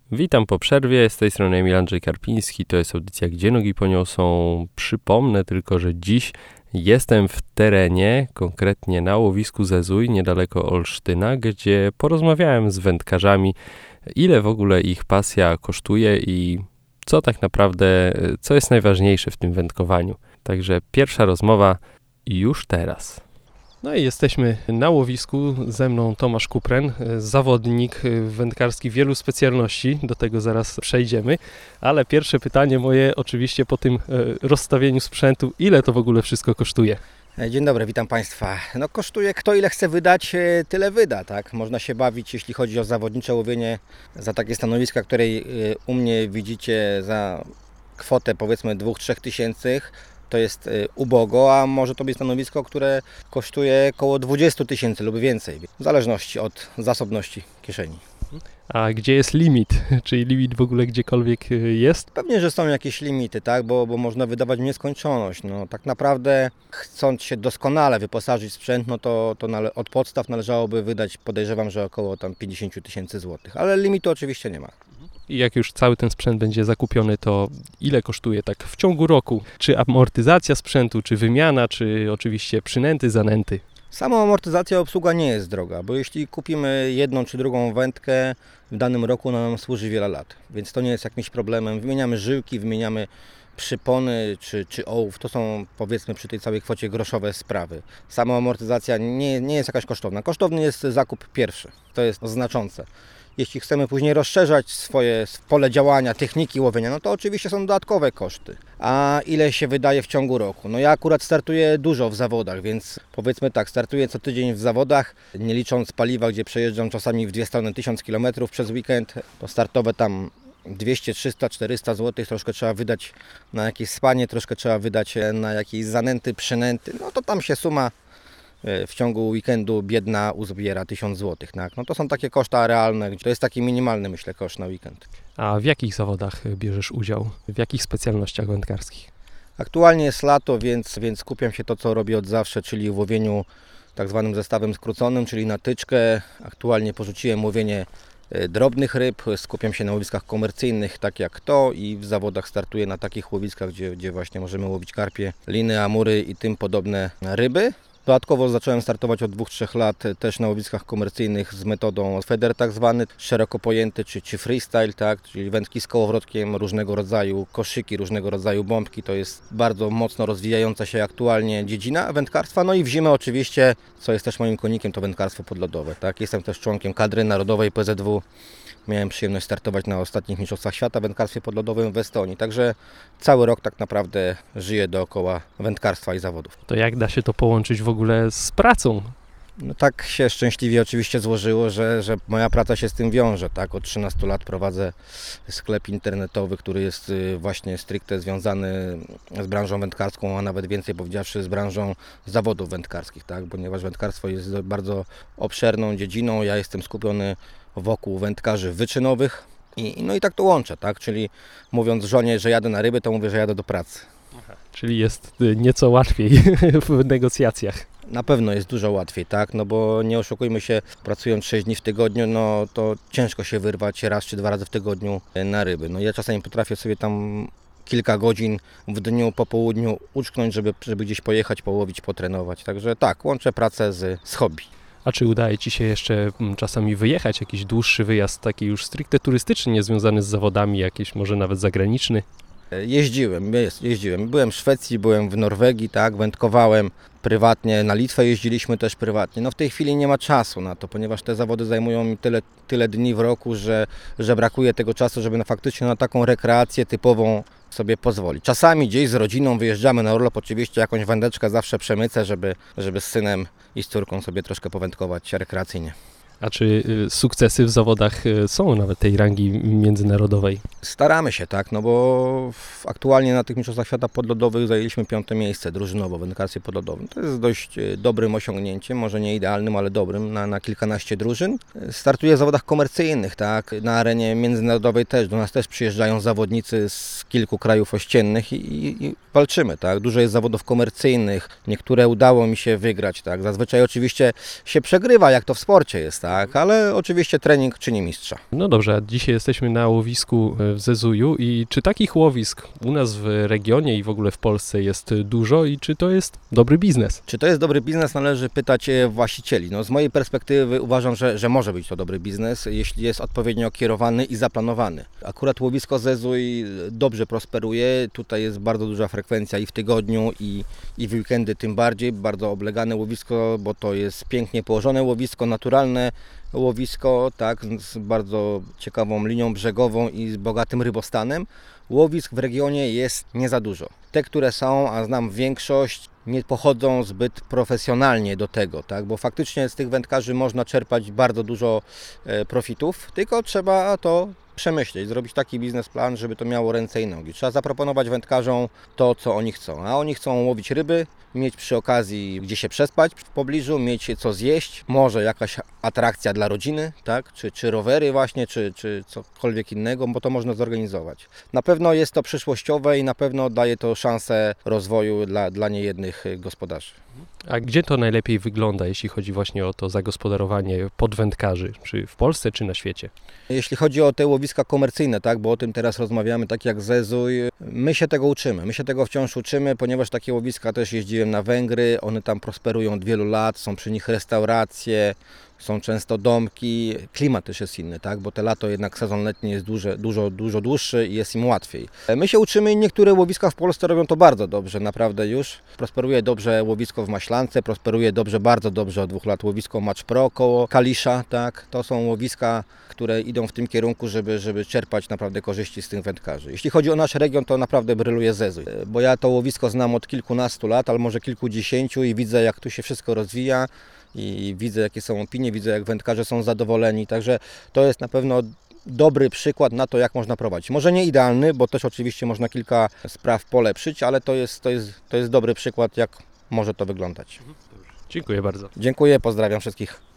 Witam po przerwie, z tej strony Emil Andrzej Karpiński, to jest audycja Gdzie nogi poniosą. Przypomnę tylko, że dziś jestem w terenie, konkretnie na łowisku Zezuj, niedaleko Olsztyna, gdzie porozmawiałem z wędkarzami, ile w ogóle ich pasja kosztuje i co tak naprawdę, co jest najważniejsze w tym wędkowaniu. Także pierwsza rozmowa już teraz. No i jesteśmy na łowisku, ze mną Tomasz Kupren, zawodnik wędkarski wielu specjalności, do tego zaraz przejdziemy, ale pierwsze pytanie moje oczywiście po tym rozstawieniu sprzętu, ile to w ogóle wszystko kosztuje? Dzień dobry, witam Państwa. No kosztuje, kto ile chce wydać, tyle wyda, tak? Można się bawić, jeśli chodzi o zawodnicze łowienie, za takie stanowiska, której u mnie widzicie za kwotę powiedzmy 2-3 tysięcy. To jest ubogo, a może to być stanowisko, które kosztuje około 20 tysięcy lub więcej, w zależności od zasobności kieszeni. A gdzie jest limit? Czy limit w ogóle gdziekolwiek jest? Pewnie, że są jakieś limity, tak? Bo można wydawać w nieskończoność. No, tak naprawdę chcąc się doskonale wyposażyć w sprzęt, no to od podstaw należałoby wydać, podejrzewam, że około tam 50 tysięcy złotych, ale limitu oczywiście nie ma. I jak już cały ten sprzęt będzie zakupiony, to ile kosztuje tak w ciągu roku? Czy amortyzacja sprzętu, czy wymiana, czy oczywiście przynęty, zanęty? Sama amortyzacja, obsługa nie jest droga, bo jeśli kupimy jedną czy drugą wędkę, w danym roku ona nam służy wiele lat, więc to nie jest jakimś problemem. Wymieniamy żyłki, wymieniamy przypony czy ołów, to są powiedzmy przy tej całej kwocie groszowe sprawy. Sama amortyzacja nie jest jakaś kosztowna. Kosztowny jest zakup pierwszy, to jest znaczące. Jeśli chcemy później rozszerzać swoje pole działania, techniki łowienia, no to oczywiście są dodatkowe koszty. A ile się wydaje w ciągu roku? No ja akurat startuję dużo w zawodach, więc powiedzmy tak, startuję co tydzień w zawodach, nie licząc paliwa, gdzie przejeżdżam czasami w dwie strony 1000 km przez weekend, to startowe tam 200, 300, 400 zł, troszkę trzeba wydać na jakieś spanie, troszkę trzeba wydać na jakieś zanęty, przynęty, no to tam się suma w ciągu weekendu biedna uzbiera 1000 zł. Tak? No to są takie koszta realne, to jest taki minimalny, myślę, koszt na weekend. A w jakich zawodach bierzesz udział? W jakich specjalnościach wędkarskich? Aktualnie jest lato, więc skupiam się to, co robię od zawsze, czyli w łowieniu tak zwanym zestawem skróconym, czyli na tyczkę. Aktualnie porzuciłem łowienie drobnych ryb, skupiam się na łowiskach komercyjnych, tak jak to, i w zawodach startuję na takich łowiskach, gdzie właśnie możemy łowić karpie, liny, amury i tym podobne ryby. Dodatkowo zacząłem startować od 2-3 lat też na łowiskach komercyjnych z metodą feder tak zwany, szeroko pojęty, czy freestyle, tak, czyli wędki z kołowrotkiem różnego rodzaju, koszyki, różnego rodzaju bombki. To jest bardzo mocno rozwijająca się aktualnie dziedzina wędkarstwa. No i w zimę oczywiście, co jest też moim konikiem, to wędkarstwo podlodowe. Tak. Jestem też członkiem kadry narodowej PZW. Miałem przyjemność startować na ostatnich mistrzostwach świata w wędkarstwie podlodowym w Estonii. Także cały rok tak naprawdę żyję dookoła wędkarstwa i zawodów. To jak da się to połączyć w ogóle z pracą? No tak się szczęśliwie oczywiście złożyło, że moja praca się z tym wiąże. Tak? Od 13 lat prowadzę sklep internetowy, który jest właśnie stricte związany z branżą wędkarską, a nawet więcej powiedziawszy z branżą zawodów wędkarskich. Tak? Ponieważ wędkarstwo jest bardzo obszerną dziedziną, ja jestem skupiony wokół wędkarzy wyczynowych i tak to łączę. Tak? Czyli mówiąc żonie, że jadę na ryby, to mówię, że jadę do pracy. Czyli jest nieco łatwiej w negocjacjach. Na pewno jest dużo łatwiej, tak? No bo nie oszukujmy się, pracując 6 dni w tygodniu, no to ciężko się wyrwać raz czy 2 razy w tygodniu na ryby. No ja czasami potrafię sobie tam kilka godzin w dniu, po południu uczknąć, żeby gdzieś pojechać, połowić, potrenować. Także tak, łączę pracę z hobby. A czy udaje Ci się jeszcze czasami wyjechać, jakiś dłuższy wyjazd, taki już stricte turystyczny, niezwiązany z zawodami, jakiś może nawet zagraniczny? Jeździłem. Byłem w Szwecji, byłem w Norwegii, tak, wędkowałem prywatnie, na Litwę jeździliśmy też prywatnie. No w tej chwili nie ma czasu na to, ponieważ te zawody zajmują mi tyle dni w roku, że brakuje tego czasu, żeby faktycznie na taką rekreację typową sobie pozwolić. Czasami gdzieś z rodziną wyjeżdżamy na urlop, oczywiście jakąś wędeczkę zawsze przemycę, żeby z synem i z córką sobie troszkę powędkować rekreacyjnie. A czy sukcesy w zawodach są nawet tej rangi międzynarodowej? Staramy się, tak, no bo aktualnie na tych mistrzostwach świata podlodowych zajęliśmy 5. miejsce drużynowo w wędkarstwie podlodowym. To jest dość dobrym osiągnięciem, może nie idealnym, ale dobrym na kilkanaście drużyn. Startuję w zawodach komercyjnych, tak, na arenie międzynarodowej też, do nas też przyjeżdżają zawodnicy z kilku krajów ościennych i walczymy, tak. Dużo jest zawodów komercyjnych, niektóre udało mi się wygrać, tak. Zazwyczaj oczywiście się przegrywa, jak to w sporcie jest, tak, ale oczywiście trening czyni mistrza. No dobrze, a dzisiaj jesteśmy na łowisku w Zezuju i czy takich łowisk u nas w regionie i w ogóle w Polsce jest dużo i czy to jest dobry biznes? Czy to jest dobry biznes, należy pytać właścicieli. No, z mojej perspektywy uważam, że może być to dobry biznes, jeśli jest odpowiednio kierowany i zaplanowany. Akurat łowisko Zezuj dobrze prosperuje, tutaj jest bardzo duża frekwencja i w tygodniu i w weekendy tym bardziej, bardzo oblegane łowisko, bo to jest pięknie położone łowisko, naturalne łowisko, tak, z bardzo ciekawą linią brzegową i z bogatym rybostanem. Łowisk w regionie jest nie za dużo. Te, które są, a znam większość, nie pochodzą zbyt profesjonalnie do tego, tak? Bo faktycznie z tych wędkarzy można czerpać bardzo dużo profitów, tylko trzeba to przemyśleć, zrobić taki biznesplan, żeby to miało ręce i nogi. Trzeba zaproponować wędkarzom to, co oni chcą. A oni chcą łowić ryby, mieć przy okazji gdzie się przespać w pobliżu, mieć co zjeść, może jakaś atrakcja dla rodziny, tak? Czy rowery właśnie, czy cokolwiek innego, bo to można zorganizować. Na pewno jest to przyszłościowe i na pewno daje to szansę rozwoju dla niejednych gospodarzy. A gdzie to najlepiej wygląda, jeśli chodzi właśnie o to zagospodarowanie podwędkarzy, czy w Polsce, czy na świecie? Jeśli chodzi o te łowiska komercyjne, tak, bo o tym teraz rozmawiamy, tak jak Zezuj, my się tego uczymy, my się tego wciąż uczymy, ponieważ takie łowiska też jeździłem na Węgry, one tam prosperują od wielu lat, są przy nich restauracje, są często domki, klimat też jest inny, tak? Bo te lato jednak sezon letni jest dużo dłuższy i jest im łatwiej. My się uczymy i niektóre łowiska w Polsce robią to bardzo dobrze, naprawdę już. Prosperuje dobrze łowisko w Maślance, prosperuje bardzo dobrze od 2 lat łowisko Match Pro koło Kalisza, tak? To są łowiska, które idą w tym kierunku, żeby czerpać naprawdę korzyści z tych wędkarzy. Jeśli chodzi o nasz region, to naprawdę bryluje Zezuj, bo ja to łowisko znam od kilkunastu lat, ale może kilkudziesięciu i widzę, jak tu się wszystko rozwija. I widzę, jakie są opinie, widzę, jak wędkarze są zadowoleni, także to jest na pewno dobry przykład na to, jak można prowadzić. Może nie idealny, bo też oczywiście można kilka spraw polepszyć, ale to jest dobry przykład, jak może to wyglądać. Dziękuję bardzo. Dziękuję, pozdrawiam wszystkich.